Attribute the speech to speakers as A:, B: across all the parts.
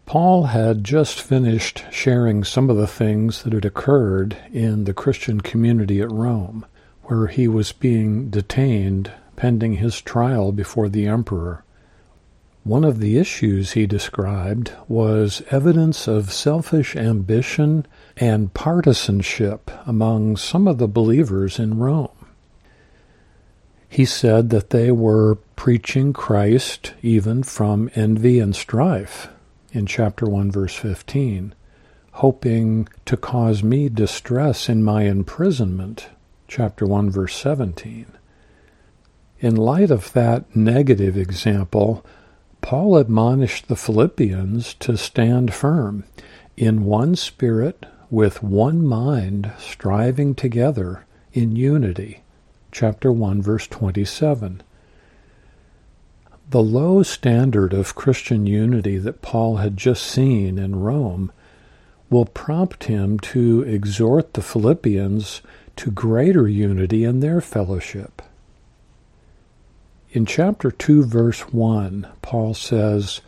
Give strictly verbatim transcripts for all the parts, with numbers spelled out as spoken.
A: Paul had just finished sharing some of the things that had occurred in the Christian community at Rome, where he was being detained pending his trial before the emperor. One of the issues he described was evidence of selfish ambition and partisanship among some of the believers in Rome. He said that they were preaching Christ even from envy and strife, in chapter one, verse fifteen, hoping to cause me distress in my imprisonment, chapter one, verse seventeen. In light of that negative example, Paul admonished the Philippians to stand firm, in one spirit, with one mind, striving together in unity, chapter one, verse twenty-seven. The low standard of Christian unity that Paul had just seen in Rome will prompt him to exhort the Philippians to greater unity in their fellowship. In chapter two, verse one, Paul says,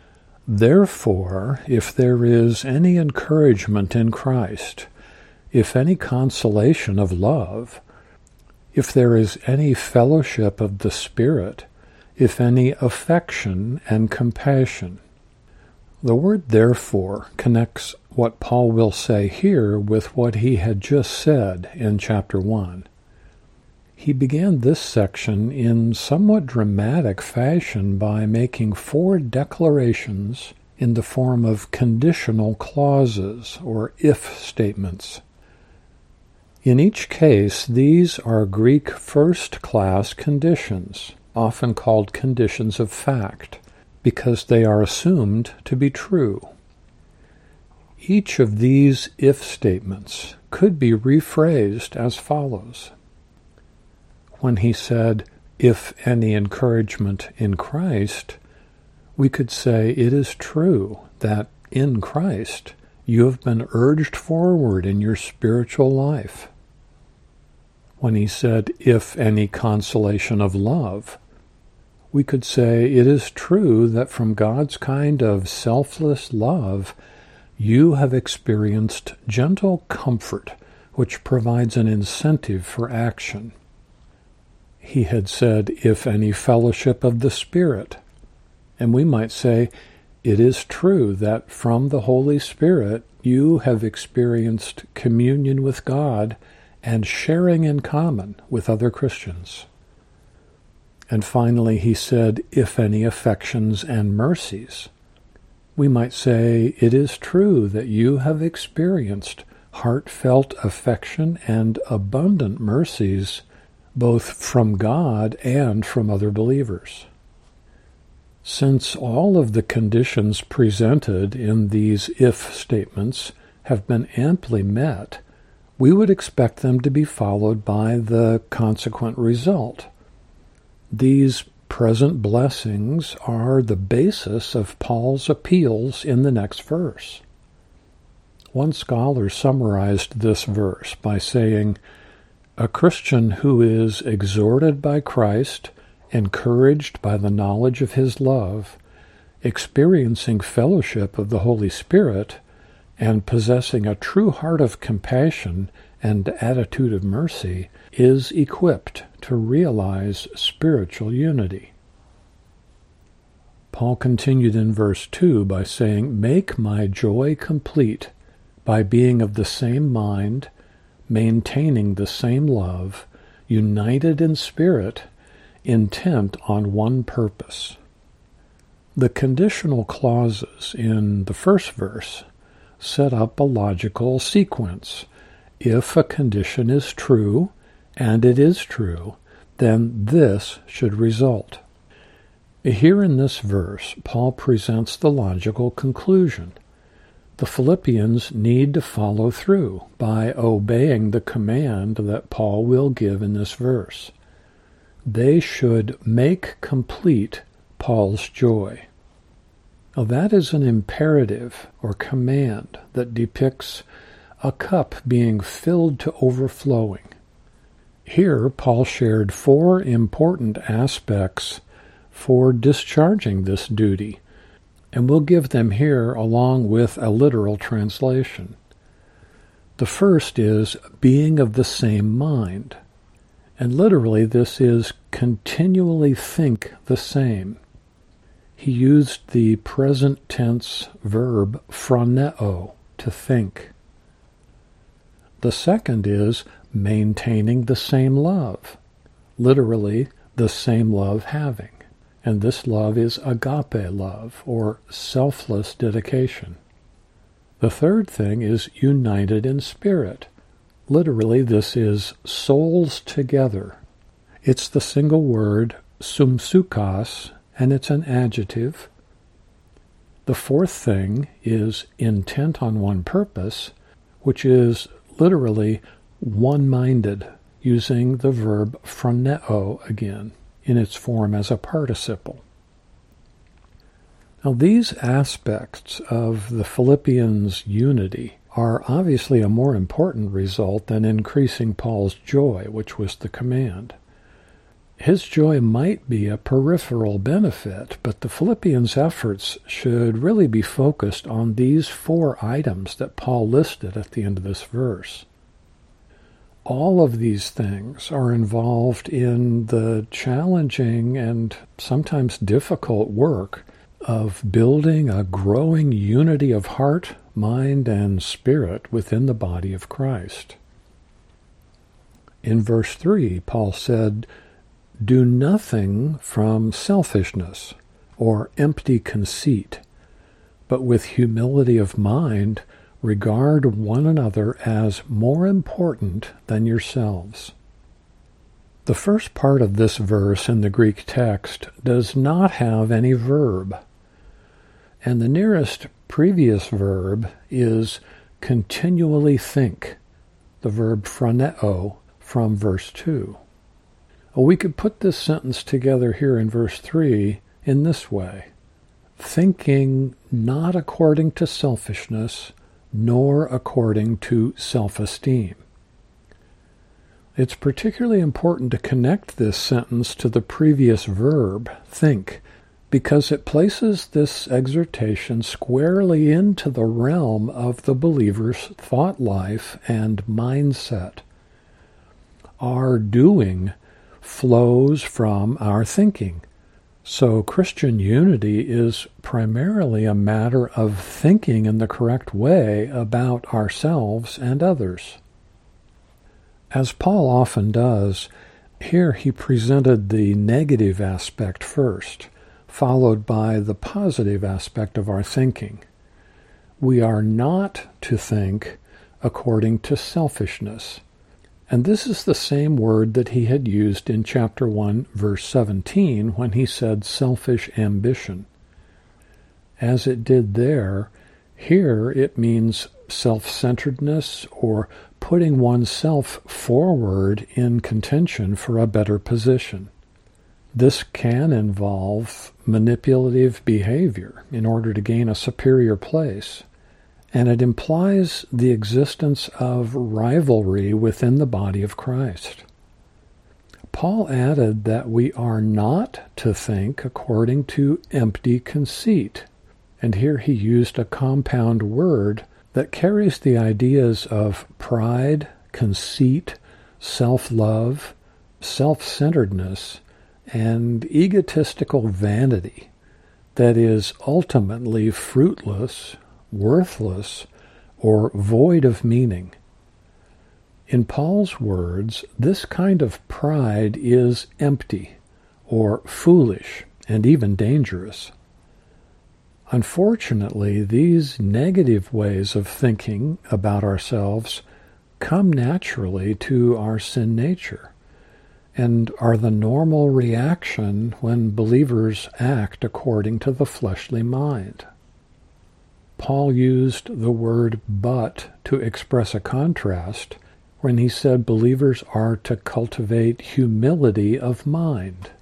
A: "Therefore, if there is any encouragement in Christ, if any consolation of love, if there is any fellowship of the Spirit, if any affection and compassion." The word "therefore" connects what Paul will say here with what he had just said in chapter one. He began this section in somewhat dramatic fashion by making four declarations in the form of conditional clauses or if statements. In each case, these are Greek first-class conditions, often called conditions of fact, because they are assumed to be true. Each of these if statements could be rephrased as follows. When he said, "if any encouragement in Christ," we could say it is true that in Christ you have been urged forward in your spiritual life. When he said, "if any consolation of love," we could say it is true that from God's kind of selfless love you have experienced gentle comfort, which provides an incentive for action. He had said, "if any fellowship of the Spirit," and we might say, it is true that from the Holy Spirit you have experienced communion with God and sharing in common with other Christians. And finally he said, "if any affections and mercies." We might say, it is true that you have experienced heartfelt affection and abundant mercies both from God and from other believers. Since all of the conditions presented in these if statements have been amply met, we would expect them to be followed by the consequent result. These present blessings are the basis of Paul's appeals in the next verse. One scholar summarized this verse by saying, "A Christian who is exhorted by Christ, encouraged by the knowledge of his love, experiencing fellowship of the Holy Spirit, and possessing a true heart of compassion and attitude of mercy, is equipped to realize spiritual unity." Paul continued in verse two by saying, "Make my joy complete by being of the same mind, maintaining the same love, united in spirit, intent on one purpose." The conditional clauses in the first verse set up a logical sequence. If a condition is true, and it is true, then this should result. Here in this verse, Paul presents the logical conclusion. The Philippians need to follow through by obeying the command that Paul will give in this verse. They should make complete Paul's joy. Now, that is an imperative or command that depicts a cup being filled to overflowing. Here, Paul shared four important aspects for discharging this duty. and we'll give them here along with a literal translation. The first is being of the same mind, and literally this is continually think the same. He used the present tense verb phroneo, to think. The second is maintaining the same love, literally the same love having. And this love is agape love, or selfless dedication. The third thing is united in spirit. Literally, this is souls together. It's the single word sumsukos, and it's an adjective. The fourth thing is intent on one purpose, which is literally one-minded, using the verb phroneo again, in its form as a participle. Now, these aspects of the Philippians' unity are obviously a more important result than increasing Paul's joy, which was the command. His joy might be a peripheral benefit, but the Philippians' efforts should really be focused on these four items that Paul listed at the end of this verse. All of these things are involved in the challenging and sometimes difficult work of building a growing unity of heart, mind, and spirit within the body of Christ. In verse three, Paul said, "Do nothing from selfishness or empty conceit, but with humility of mind regard one another as more important than yourselves." The first part of this verse in the Greek text does not have any verb, and the nearest previous verb is continually think, the verb phroneo from verse two. We could put this sentence together here in verse three in this way: thinking not according to selfishness, nor according to self-esteem. It's particularly important to connect this sentence to the previous verb, think, because it places this exhortation squarely into the realm of the believer's thought life and mindset. Our doing flows from our thinking. So Christian unity is primarily a matter of thinking in the correct way about ourselves and others. As Paul often does, here he presented the negative aspect first, followed by the positive aspect of our thinking. We are not to think according to selfishness. And this is the same word that he had used in chapter one, verse seventeen, when he said selfish ambition. As it did there, here it means self-centeredness or putting oneself forward in contention for a better position. This can involve manipulative behavior in order to gain a superior place, and it implies the existence of rivalry within the body of Christ. Paul added that we are not to think according to empty conceit, and here he used a compound word that carries the ideas of pride, conceit, self-love, self-centeredness, and egotistical vanity that is ultimately fruitless, worthless, or void of meaning. In Paul's words, this kind of pride is empty, or foolish, and even dangerous. Unfortunately, these negative ways of thinking about ourselves come naturally to our sin nature, and are the normal reaction when believers act according to the fleshly mind. Paul used the word "but" to express a contrast when he said believers are to cultivate humility of mind.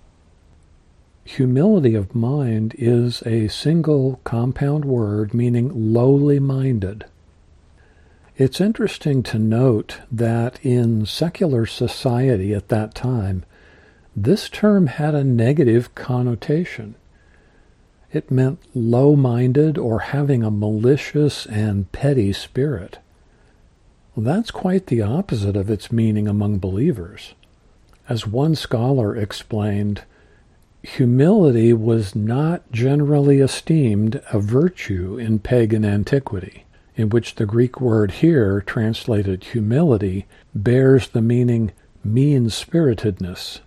A: Humility of mind is a single compound word meaning lowly-minded. It's interesting to note that in secular society at that time, this term had a negative connotation. It meant low-minded or having a malicious and petty spirit. Well, that's quite the opposite of its meaning among believers. As one scholar explained, humility was not generally esteemed a virtue in pagan antiquity, in which the Greek word here, translated humility, bears the meaning mean-spiritedness.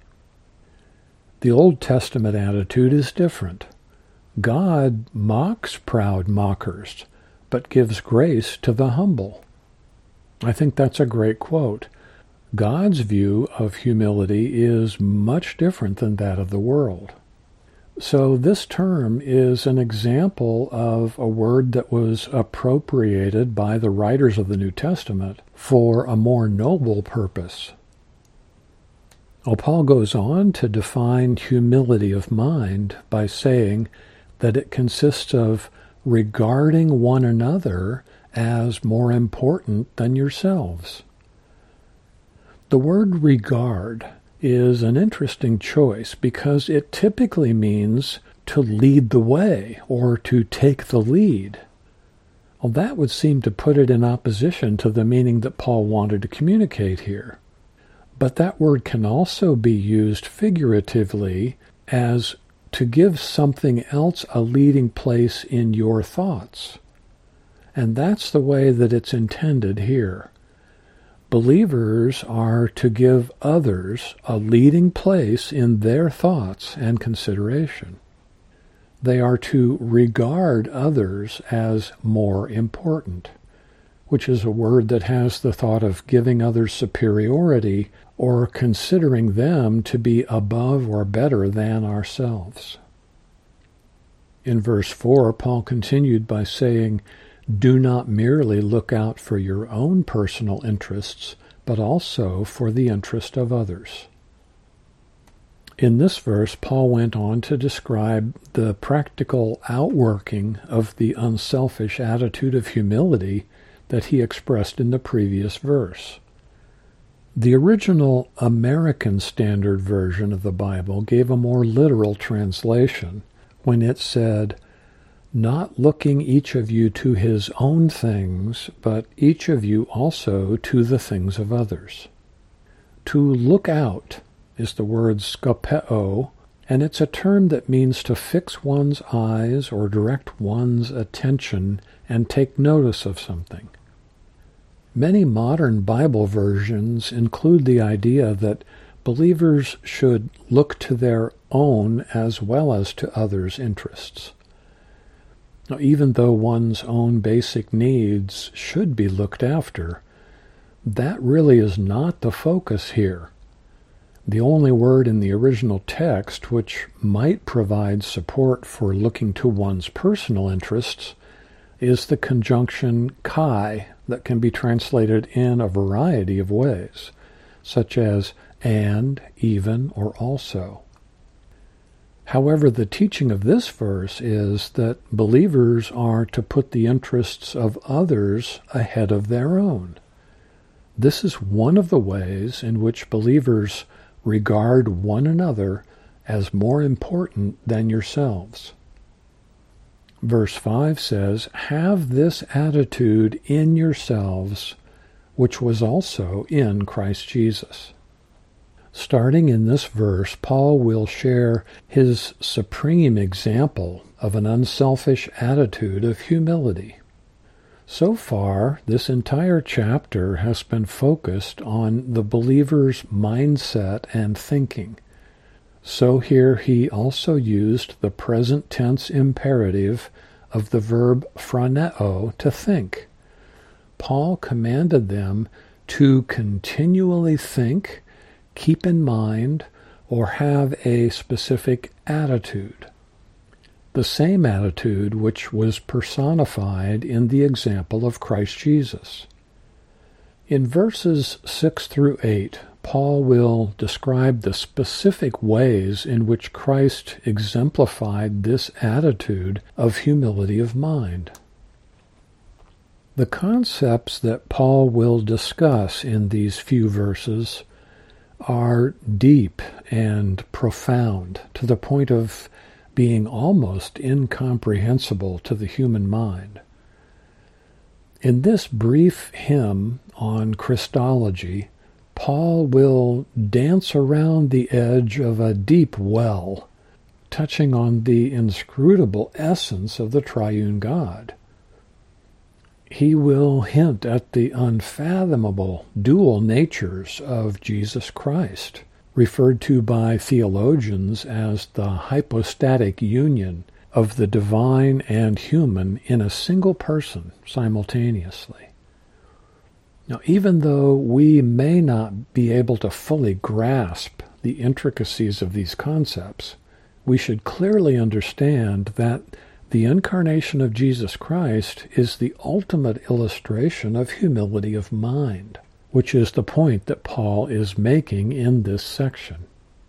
A: The Old Testament attitude is different. God mocks proud mockers, but gives grace to the humble. I think that's a great quote. God's view of humility is much different than that of the world. So this term is an example of a word that was appropriated by the writers of the New Testament for a more noble purpose. Well, Paul goes on to define humility of mind by saying that it consists of regarding one another as more important than yourselves. The word regard is an interesting choice because it typically means to lead the way or to take the lead. Well, that would seem to put it in opposition to the meaning that Paul wanted to communicate here. But that word can also be used figuratively as to give something else a leading place in your thoughts. And that's the way that it's intended here. Believers are to give others a leading place in their thoughts and consideration. They are to regard others as more important, which is a word that has the thought of giving others superiority or considering them to be above or better than ourselves. In verse four, Paul continued by saying, "Do not merely look out for your own personal interests, but also for the interest of others." In this verse, Paul went on to describe the practical outworking of the unselfish attitude of humility that he expressed in the previous verse. The original American Standard Version of the Bible gave a more literal translation when it said, "Not looking each of you to his own things, but each of you also to the things of others." To look out is the word skopeo, and it's a term that means to fix one's eyes or direct one's attention and take notice of something. Many modern Bible versions include the idea that believers should look to their own as well as to others' interests. Now, even though one's own basic needs should be looked after, that really is not the focus here. The only word in the original text which might provide support for looking to one's personal interests is the conjunction kai that can be translated in a variety of ways, such as and, even, or also. However, the teaching of this verse is that believers are to put the interests of others ahead of their own. This is one of the ways in which believers regard one another as more important than yourselves. Verse five says, "Have this attitude in yourselves, which was also in Christ Jesus." Starting in this verse, Paul will share his supreme example of an unselfish attitude of humility. So far, this entire chapter has been focused on the believer's mindset and thinking. So here he also used the present tense imperative of the verb phroneo, to think. Paul commanded them to continually think, keep in mind, or have a specific attitude. The same attitude which was personified in the example of Christ Jesus. In verses six through eight, Paul will describe the specific ways in which Christ exemplified this attitude of humility of mind. The concepts that Paul will discuss in these few verses are deep and profound, to the point of being almost incomprehensible to the human mind. In this brief hymn on Christology, Paul will dance around the edge of a deep well, touching on the inscrutable essence of the triune God. He will hint at the unfathomable dual natures of Jesus Christ, referred to by theologians as the hypostatic union of the divine and human in a single person simultaneously. Now, even though we may not be able to fully grasp the intricacies of these concepts, we should clearly understand that the incarnation of Jesus Christ is the ultimate illustration of humility of mind, which is the point that Paul is making in this section.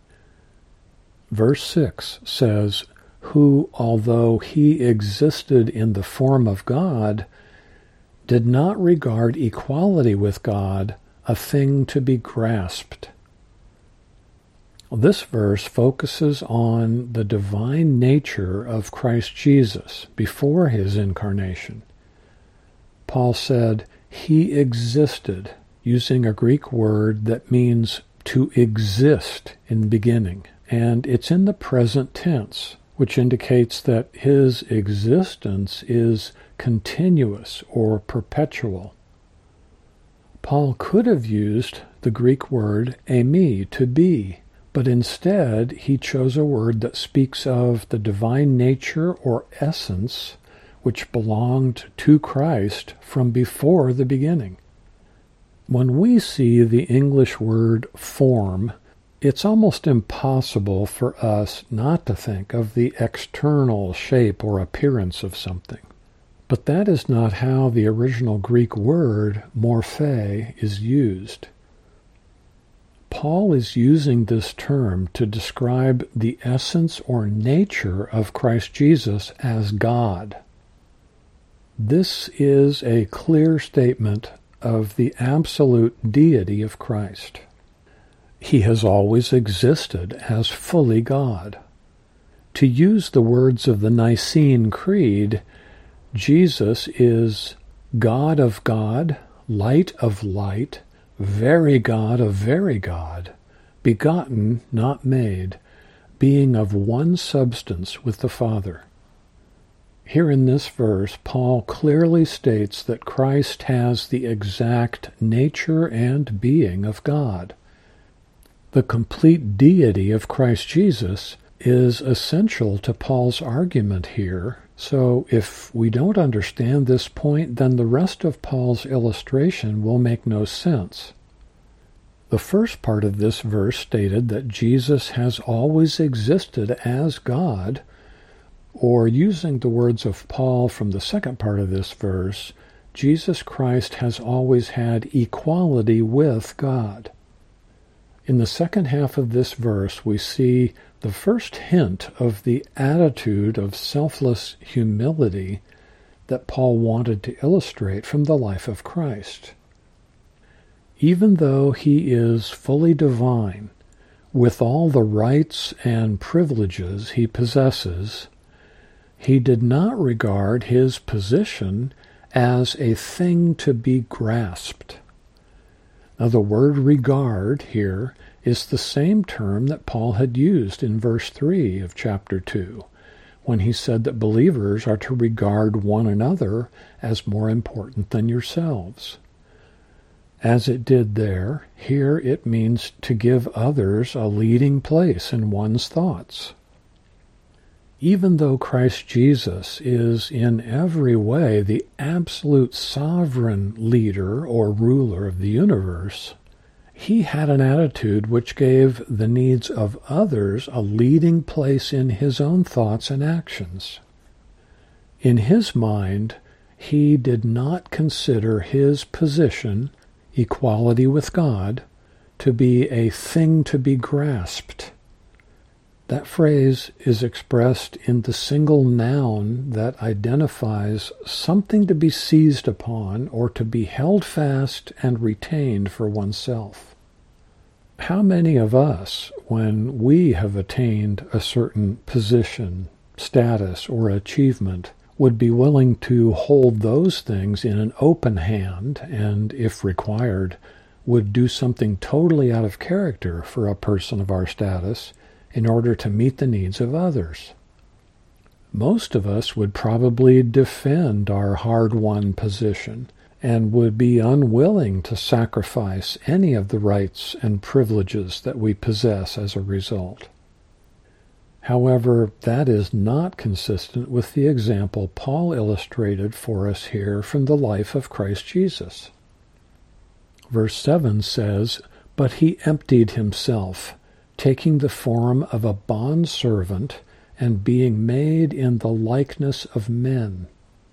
A: Verse six says, "Who, although he existed in the form of God, did not regard equality with God a thing to be grasped." This verse focuses on the divine nature of Christ Jesus before his incarnation. Paul said, "He existed," using a Greek word that means to exist in beginning, and it's in the present tense, which indicates that his existence is continuous or perpetual. Paul could have used the Greek word eimi, to be, but instead he chose a word that speaks of the divine nature or essence which belonged to Christ from before the beginning. When we see the English word form, it's almost impossible for us not to think of the external shape or appearance of something. But that is not how the original Greek word morphe is used. Paul is using this term to describe the essence or nature of Christ Jesus as God. This is a clear statement of the absolute deity of Christ. He has always existed as fully God. To use the words of the Nicene Creed, Jesus is God of God, light of light, very God of very God, begotten, not made, being of one substance with the Father. Here in this verse, Paul clearly states that Christ has the exact nature and being of God. The complete deity of Christ Jesus is essential to Paul's argument here, so if we don't understand this point, then the rest of Paul's illustration will make no sense. The first part of this verse stated that Jesus has always existed as God, or using the words of Paul from the second part of this verse, Jesus Christ has always had equality with God. In the second half of this verse, we see the first hint of the attitude of selfless humility that Paul wanted to illustrate from the life of Christ. Even though he is fully divine, with all the rights and privileges he possesses, he did not regard his position as a thing to be grasped. Now, the word regard here is the same term that Paul had used in verse three of chapter two, when he said that believers are to regard one another as more important than yourselves. As it did there, here it means to give others a leading place in one's thoughts. Even though Christ Jesus is in every way the absolute sovereign leader or ruler of the universe, he had an attitude which gave the needs of others a leading place in his own thoughts and actions. In his mind, he did not consider his position, equality with God, to be a thing to be grasped. That phrase is expressed in the single noun that identifies something to be seized upon or to be held fast and retained for oneself. How many of us, when we have attained a certain position, status, or achievement, would be willing to hold those things in an open hand and, if required, would do something totally out of character for a person of our status in order to meet the needs of others. Most of us would probably defend our hard-won position and would be unwilling to sacrifice any of the rights and privileges that we possess as a result. However, that is not consistent with the example Paul illustrated for us here from the life of Christ Jesus. Verse seven says, "But he emptied himself, taking the form of a bondservant, and being made in the likeness of men."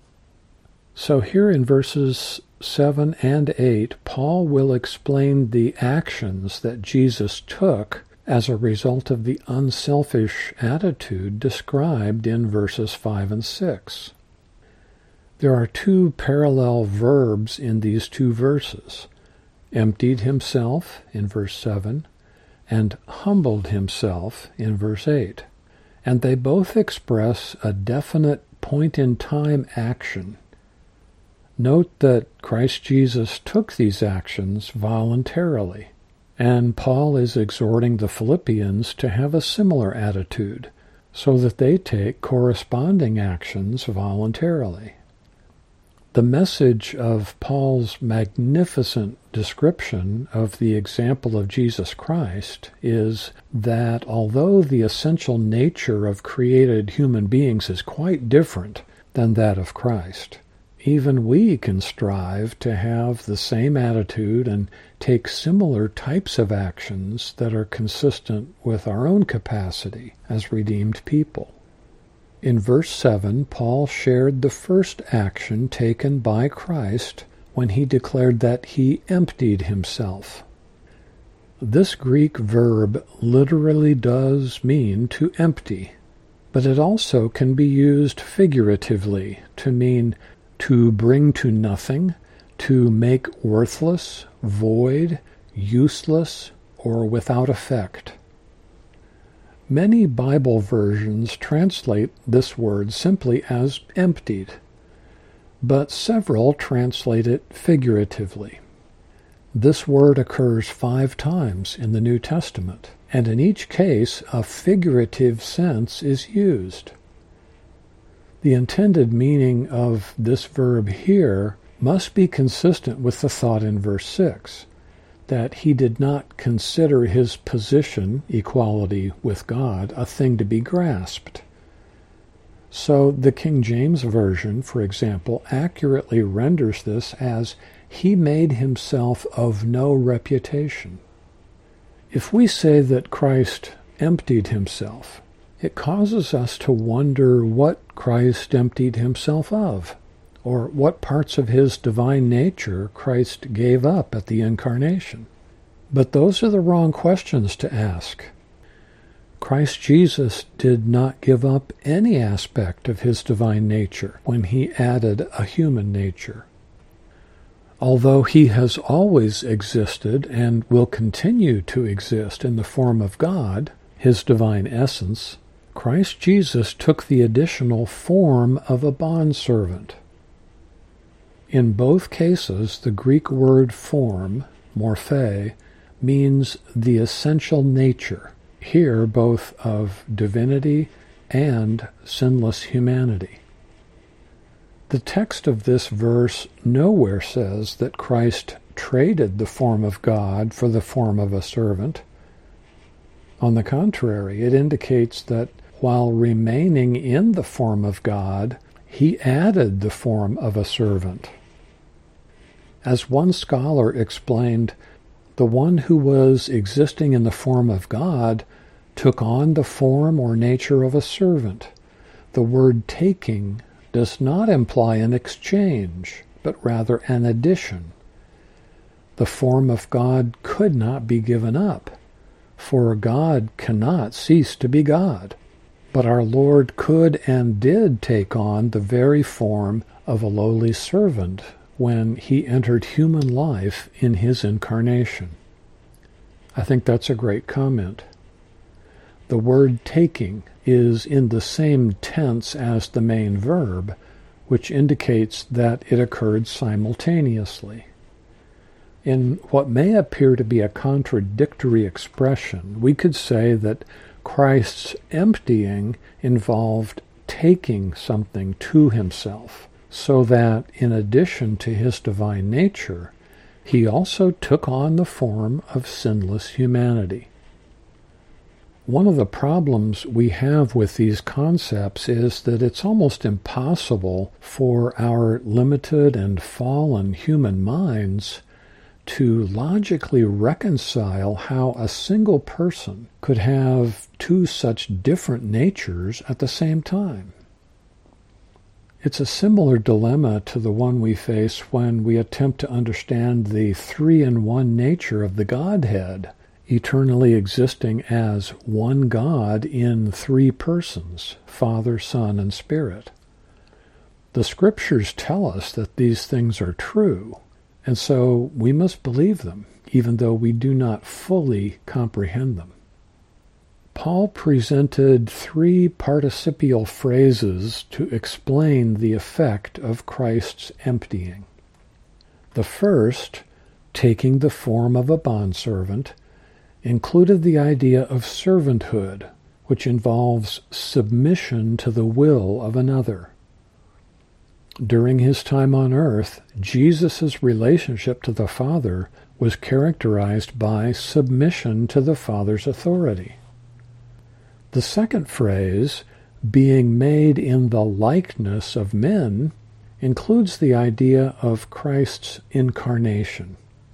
A: So here in verses seven and eight, Paul will explain the actions that Jesus took as a result of the unselfish attitude described in verses five and six. There are two parallel verbs in these two verses: emptied himself in verse seven, and humbled himself in verse eight. And they both express a definite point-in-time action. Note that Christ Jesus took these actions voluntarily, and Paul is exhorting the Philippians to have a similar attitude, so that they take corresponding actions voluntarily. The message of Paul's magnificent description of the example of Jesus Christ is that although the essential nature of created human beings is quite different than that of Christ, even we can strive to have the same attitude and take similar types of actions that are consistent with our own capacity as redeemed people. In verse seven, Paul shared the first action taken by Christ when he declared that he emptied himself. This Greek verb literally does mean to empty, but it also can be used figuratively to mean to bring to nothing, to make worthless, void, useless, or without effect. Many Bible versions translate this word simply as emptied, but several translate it figuratively. This word occurs five times in the New Testament, and in each case a figurative sense is used. The intended meaning of this verb here must be consistent with the thought in verse six, that he did not consider his position, equality with God, a thing to be grasped. So the King James Version, for example, accurately renders this as, "He made himself of no reputation." If we say that Christ emptied himself, it causes us to wonder what Christ emptied himself of, or what parts of his divine nature Christ gave up at the incarnation. But those are the wrong questions to ask. Christ Jesus did not give up any aspect of his divine nature when he added a human nature. Although he has always existed and will continue to exist in the form of God, his divine essence, Christ Jesus took the additional form of a bondservant. In both cases, the Greek word form, morphe, means the essential nature, here both of divinity and sinless humanity. The text of this verse nowhere says that Christ traded the form of God for the form of a servant. On the contrary, it indicates that while remaining in the form of God, he added the form of a servant. As one scholar explained, the one who was existing in the form of God took on the form or nature of a servant. The word taking does not imply an exchange, but rather an addition. The form of God could not be given up, for God cannot cease to be God. But our Lord could and did take on the very form of a lowly servant when he entered human life in his incarnation. I think that's a great comment. The word taking is in the same tense as the main verb, which indicates that it occurred simultaneously. In what may appear to be a contradictory expression, we could say that Christ's emptying involved taking something to himself, so that in addition to his divine nature, he also took on the form of sinless humanity. One of the problems we have with these concepts is that it's almost impossible for our limited and fallen human minds to logically reconcile how a single person could have two such different natures at the same time. It's a similar dilemma to the one we face when we attempt to understand the three-in-one nature of the Godhead, eternally existing as one God in three persons, Father, Son, and Spirit. The Scriptures tell us that these things are true, and so we must believe them, even though we do not fully comprehend them. Paul presented three participial phrases to explain the effect of Christ's emptying. The first, taking the form of a bondservant, included the idea of servanthood, which involves submission to the will of another. During his time on earth, Jesus' relationship to the Father was characterized by submission to the Father's authority. The second phrase, being made in the likeness of men, includes the idea of Christ's incarnation.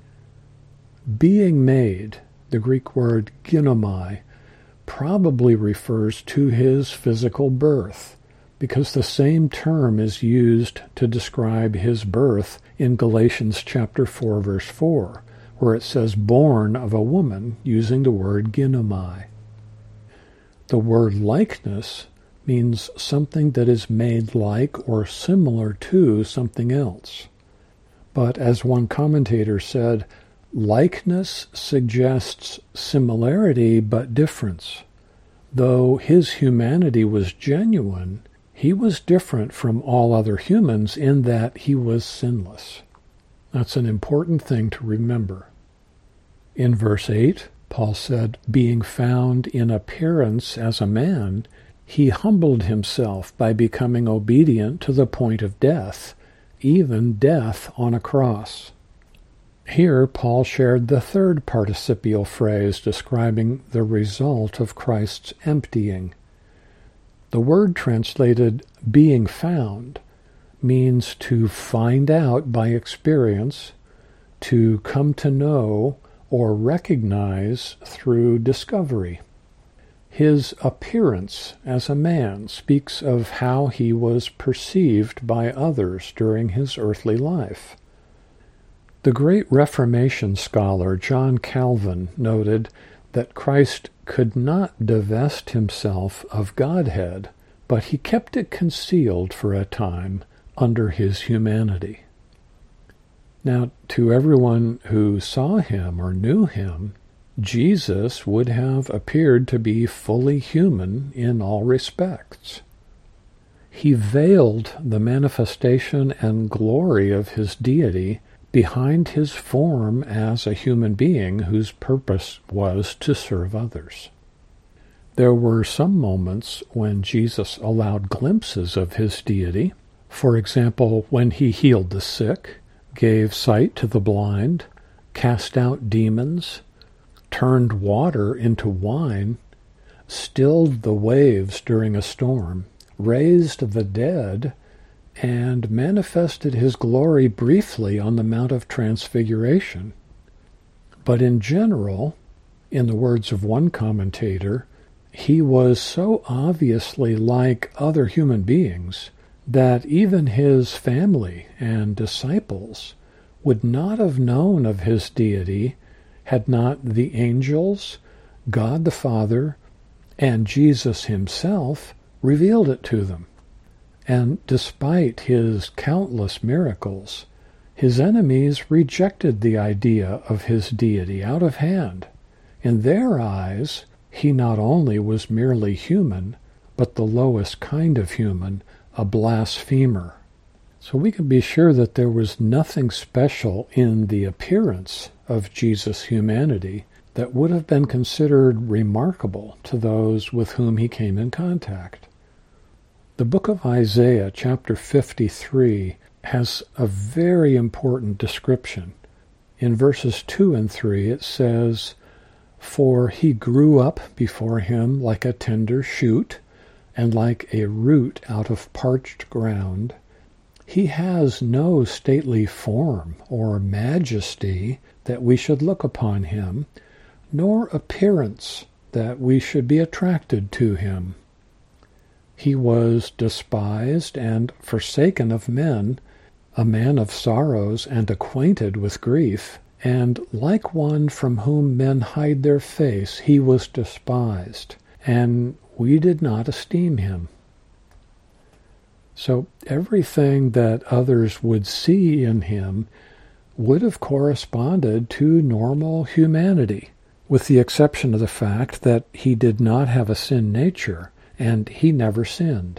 A: Being made, the Greek word ginomai, probably refers to his physical birth, because the same term is used to describe his birth in Galatians chapter four, verse four, where it says born of a woman, using the word ginomai. The word likeness means something that is made like or similar to something else. But as one commentator said, likeness suggests similarity but difference. Though his humanity was genuine, he was different from all other humans in that he was sinless. That's an important thing to remember. In verse eight, Paul said, being found in appearance as a man, he humbled himself by becoming obedient to the point of death, even death on a cross. Here, Paul shared the third participial phrase describing the result of Christ's emptying. The word translated being found means to find out by experience, to come to know, or recognize through discovery. His appearance as a man speaks of how he was perceived by others during his earthly life. The great Reformation scholar John Calvin noted that Christ could not divest himself of Godhead, but he kept it concealed for a time under his humanity. Now, to everyone who saw him or knew him, Jesus would have appeared to be fully human in all respects. He veiled the manifestation and glory of his deity behind his form as a human being whose purpose was to serve others. There were some moments when Jesus allowed glimpses of his deity. For example, when he healed the sick, gave sight to the blind, cast out demons, turned water into wine, stilled the waves during a storm, raised the dead, and manifested his glory briefly on the Mount of Transfiguration. But in general, in the words of one commentator, he was so obviously like other human beings that even his family and disciples would not have known of his deity had not the angels, God the Father, and Jesus himself revealed it to them. And despite his countless miracles, his enemies rejected the idea of his deity out of hand. In their eyes, he not only was merely human, but the lowest kind of human, a blasphemer. So we can be sure that there was nothing special in the appearance of Jesus' humanity that would have been considered remarkable to those with whom he came in contact. The book of Isaiah, chapter fifty-three, has a very important description. In verses two and three it says, "For he grew up before him like a tender shoot, and like a root out of parched ground. He has no stately form or majesty that we should look upon him, nor appearance that we should be attracted to him. He was despised and forsaken of men, a man of sorrows and acquainted with grief, and like one from whom men hide their face, he was despised, and we did not esteem him." So everything that others would see in him would have corresponded to normal humanity, with the exception of the fact that he did not have a sin nature, and he never sinned.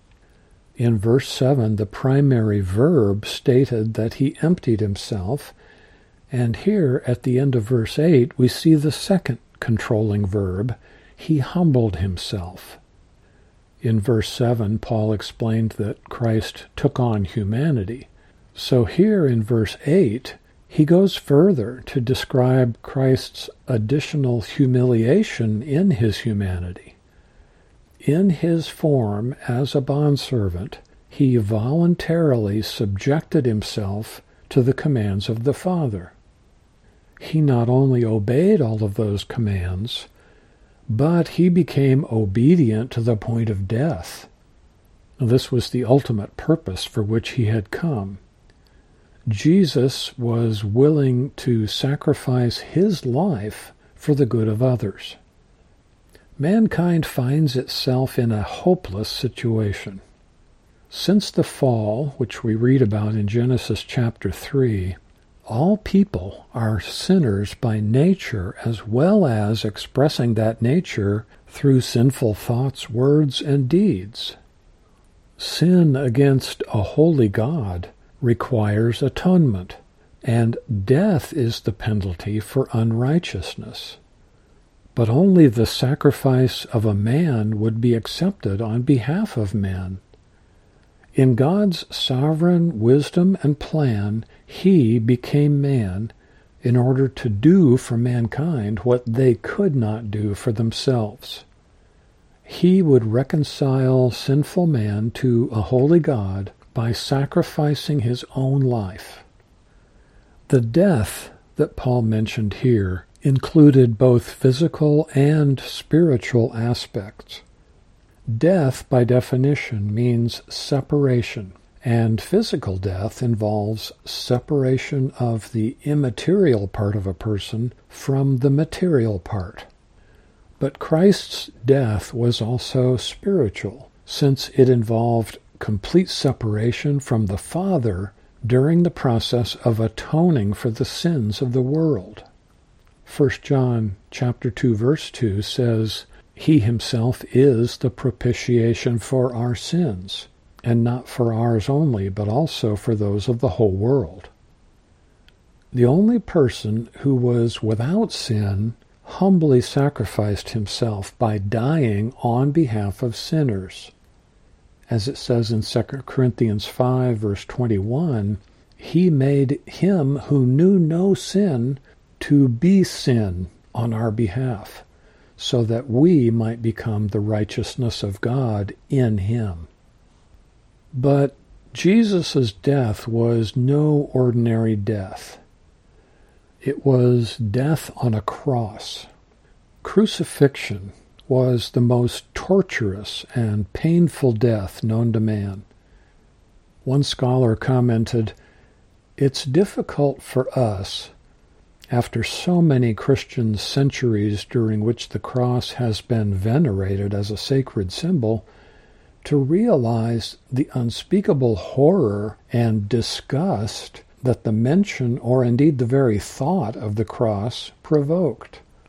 A: In verse seven, the primary verb stated that he emptied himself, and here at the end of verse eight, we see the second controlling verb, he humbled himself. In verse seven, Paul explained that Christ took on humanity. So here in verse eight, he goes further to describe Christ's additional humiliation in his humanity. In his form as a bondservant, he voluntarily subjected himself to the commands of the Father. He not only obeyed all of those commands, but he became obedient to the point of death. This was the ultimate purpose for which he had come. Jesus was willing to sacrifice his life for the good of others. Mankind finds itself in a hopeless situation. Since the fall, which we read about in Genesis chapter three, all people are sinners by nature, as well as expressing that nature through sinful thoughts, words, and deeds. Sin against a holy God requires atonement, and death is the penalty for unrighteousness. But only the sacrifice of a man would be accepted on behalf of men. In God's sovereign wisdom and plan, he became man in order to do for mankind what they could not do for themselves. He would reconcile sinful man to a holy God by sacrificing his own life. The death that Paul mentioned here included both physical and spiritual aspects. Death, by definition, means separation, and physical death involves separation of the immaterial part of a person from the material part. But Christ's death was also spiritual, since it involved complete separation from the Father during the process of atoning for the sins of the world. First John chapter two, verse two says, "He himself is the propitiation for our sins, and not for ours only, but also for those of the whole world." The only person who was without sin humbly sacrificed himself by dying on behalf of sinners. As it says in Second Corinthians five, verse twenty-one, he made him who knew no sin to be sin on our behalf, so that we might become the righteousness of God in him. But Jesus' death was no ordinary death. It was death on a cross. Crucifixion was the most torturous and painful death known to man. One scholar commented, "It's difficult for us, after so many Christian centuries during which the cross has been venerated as a sacred symbol, to realize the unspeakable horror and disgust that the mention or indeed the very thought of the cross provoked.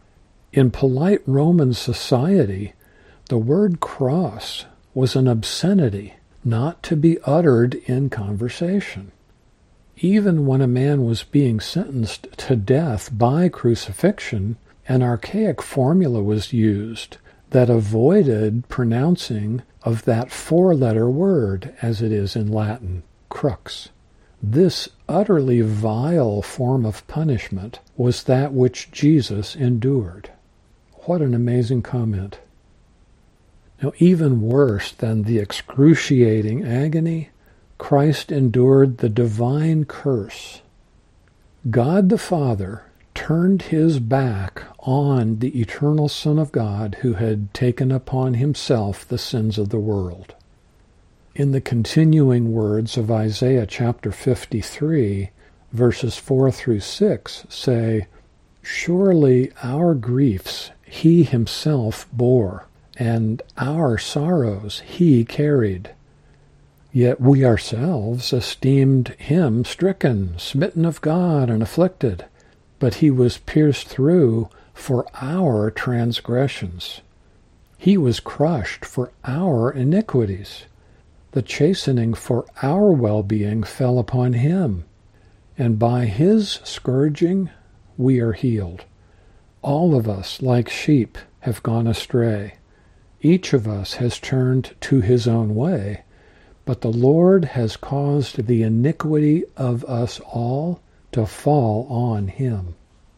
A: In polite Roman society, the word cross was an obscenity not to be uttered in conversation. Even when a man was being sentenced to death by crucifixion, an archaic formula was used that avoided pronouncing of that four-letter word as it is in Latin, crux. This utterly vile form of punishment was that which Jesus endured. What an amazing comment. Now, even worse than the excruciating agony, Christ endured the divine curse. God the Father turned his back on the eternal Son of God who had taken upon himself the sins of the world. In the continuing words of Isaiah chapter fifty-three, verses four through six say, "Surely our griefs he himself bore, and our sorrows he carried. Yet we ourselves esteemed him stricken, smitten of God, and afflicted. But he was pierced through for our transgressions. He was crushed for our iniquities. The chastening for our well-being fell upon him, and by his scourging we are healed. All of us, like sheep, have gone astray. Each of us has turned to his own way, but the Lord has caused the iniquity of us all to fall on him."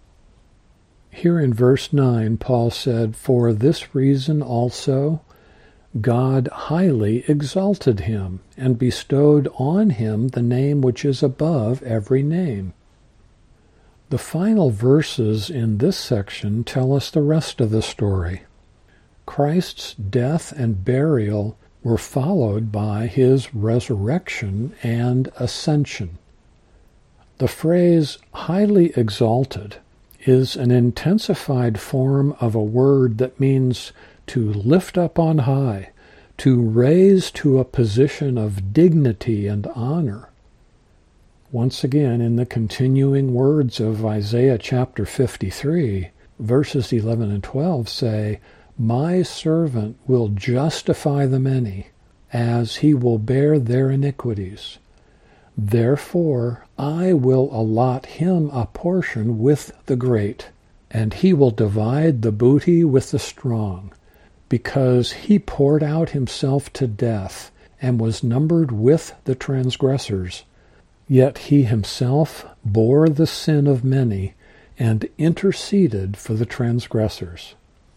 A: Here in verse nine, Paul said, "For this reason also God highly exalted him, and bestowed on him the name which is above every name." The final verses in this section tell us the rest of the story. Christ's death and burial were followed by his resurrection and ascension. The phrase highly exalted is an intensified form of a word that means to lift up on high, to raise to a position of dignity and honor. Once again, in the continuing words of Isaiah chapter fifty-three, verses eleven and twelve say, "My servant will justify the many, as he will bear their iniquities. Therefore I will allot him a portion with the great, and he will divide the booty with the strong, because he poured out himself to death, and was numbered with the transgressors. Yet he himself bore the sin of many, and interceded for the transgressors."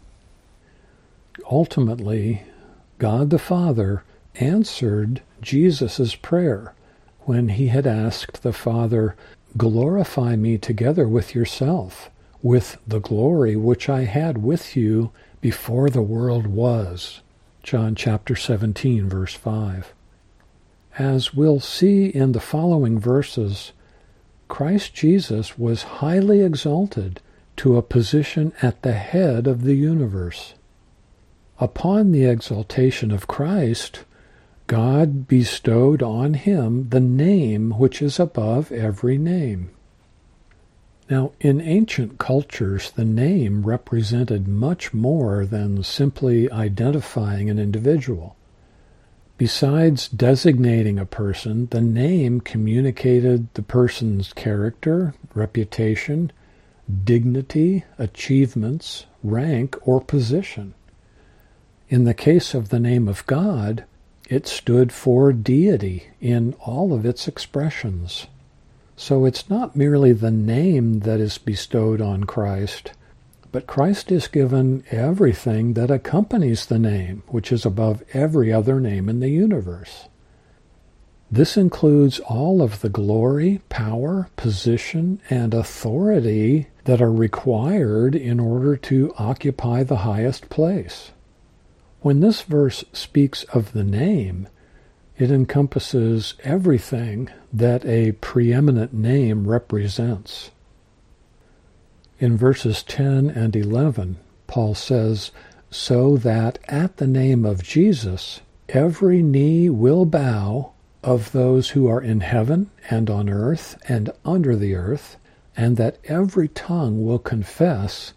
A: Ultimately, God the Father answered Jesus' prayer when he had asked the Father, "Glorify me together with yourself, with the glory which I had with you before the world was." John chapter seventeen, verse five. As we'll see in the following verses, Christ Jesus was highly exalted to a position at the head of the universe. Upon the exaltation of Christ, God bestowed on him the name which is above every name. Now, in ancient cultures, the name represented much more than simply identifying an individual. Besides designating a person, the name communicated the person's character, reputation, dignity, achievements, rank, or position. In the case of the name of God, it stood for deity in all of its expressions. So it's not merely the name that is bestowed on Christ, but Christ is given everything that accompanies the name, which is above every other name in the universe. This includes all of the glory, power, position, and authority that are required in order to occupy the highest place. When this verse speaks of the name, it encompasses everything that a preeminent name represents. In verses ten and eleven, Paul says, "So that at the name of Jesus every knee will bow, of those who are in heaven and on earth and under the earth, and that every tongue will confess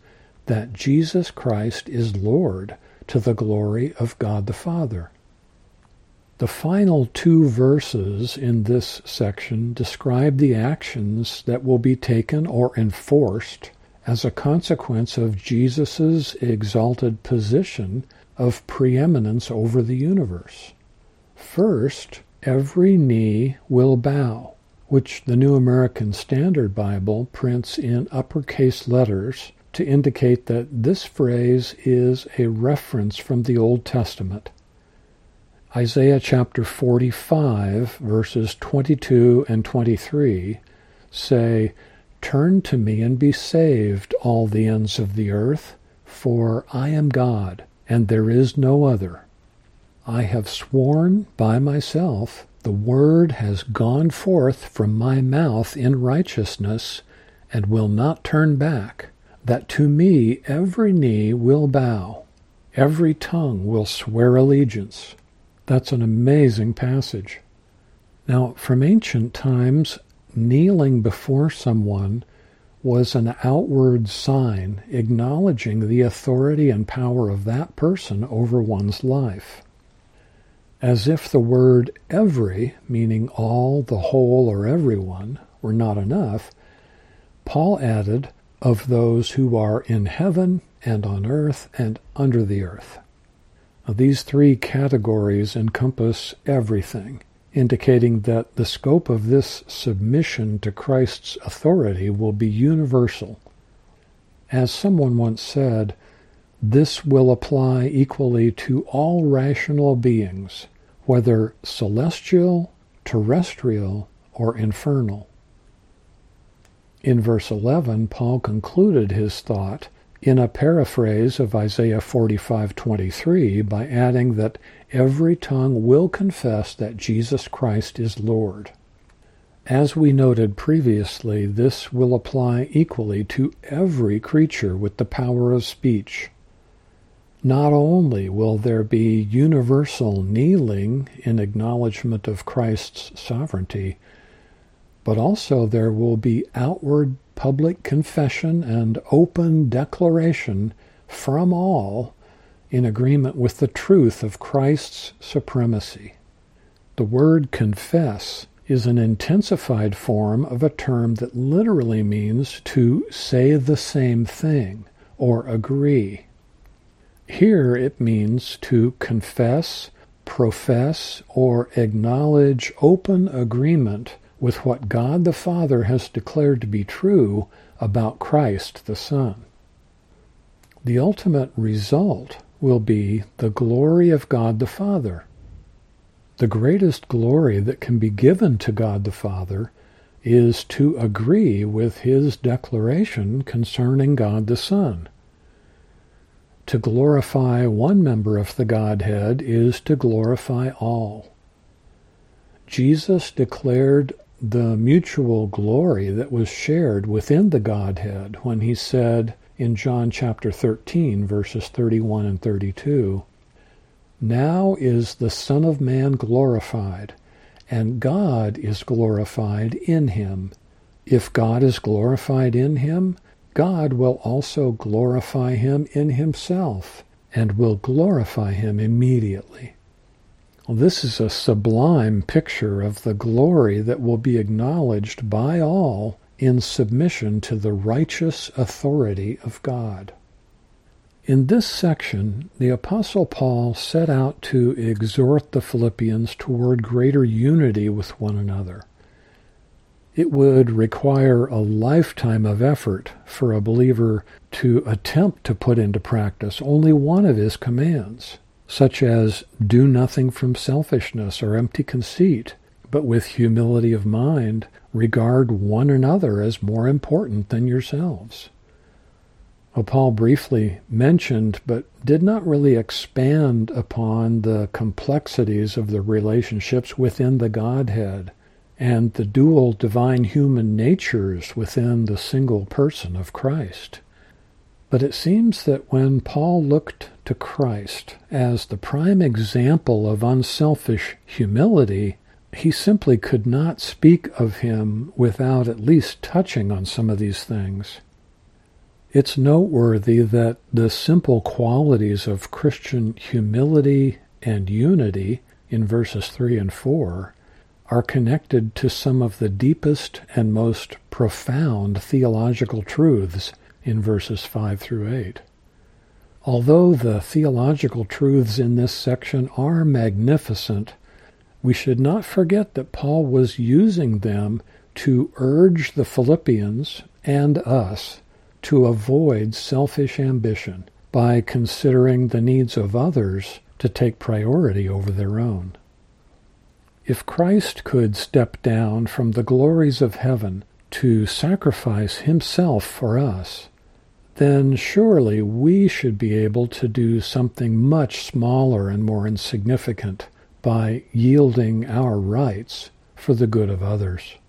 A: that Jesus Christ is Lord, to the glory of God the Father. The final two verses in this section describe the actions that will be taken or enforced as a consequence of Jesus' exalted position of preeminence over the universe. First, every knee will bow, which the New American Standard Bible prints in uppercase letters to indicate that this phrase is a reference from the Old Testament. Isaiah chapter forty-five, verses twenty-two and twenty-three say, "Turn to me and be saved, all the ends of the earth, for I am God, and there is no other. I have sworn by myself, the word has gone forth from my mouth in righteousness, and will not turn back, that to me every knee will bow, every tongue will swear allegiance." That's an amazing passage. Now, from ancient times, kneeling before someone was an outward sign acknowledging the authority and power of that person over one's life. As if the word every, meaning all, the whole, or everyone, were not enough, Paul added, "of those who are in heaven and on earth and under the earth." Now, these three categories encompass everything, indicating that the scope of this submission to Christ's authority will be universal. As someone once said, this will apply equally to all rational beings, whether celestial, terrestrial, or infernal. In verse eleven, Paul concluded his thought in a paraphrase of Isaiah forty-five twenty-three by adding that every tongue will confess that Jesus Christ is Lord. As we noted previously, this will apply equally to every creature with the power of speech. Not only will there be universal kneeling in acknowledgement of Christ's sovereignty, but also there will be outward public confession and open declaration from all in agreement with the truth of Christ's supremacy. The word confess is an intensified form of a term that literally means to say the same thing or agree. Here it means to confess, profess, or acknowledge open agreement with what God the Father has declared to be true about Christ the Son. The ultimate result will be the glory of God the Father. The greatest glory that can be given to God the Father is to agree with his declaration concerning God the Son. To glorify one member of the Godhead is to glorify all. Jesus declared the mutual glory that was shared within the Godhead when he said in John chapter thirteen, verses thirty-one and thirty-two, "Now is the Son of Man glorified, and God is glorified in him. If God is glorified in him, God will also glorify him in himself, and will glorify him immediately." Well, this is a sublime picture of the glory that will be acknowledged by all in submission to the righteous authority of God. In this section, the Apostle Paul set out to exhort the Philippians toward greater unity with one another. It would require a lifetime of effort for a believer to attempt to put into practice only one of his commands, such as do nothing from selfishness or empty conceit, but with humility of mind regard one another as more important than yourselves. Well, Paul briefly mentioned, but did not really expand upon the complexities of the relationships within the Godhead and the dual divine human natures within the single person of Christ. But it seems that when Paul looked to Christ as the prime example of unselfish humility, he simply could not speak of him without at least touching on some of these things. It's noteworthy that the simple qualities of Christian humility and unity in verses three and four are connected to some of the deepest and most profound theological truths in verses five through eight. Although the theological truths in this section are magnificent, we should not forget that Paul was using them to urge the Philippians and us to avoid selfish ambition by considering the needs of others to take priority over their own. If Christ could step down from the glories of heaven to sacrifice himself for us, then surely we should be able to do something much smaller and more insignificant by yielding our rights for the good of others.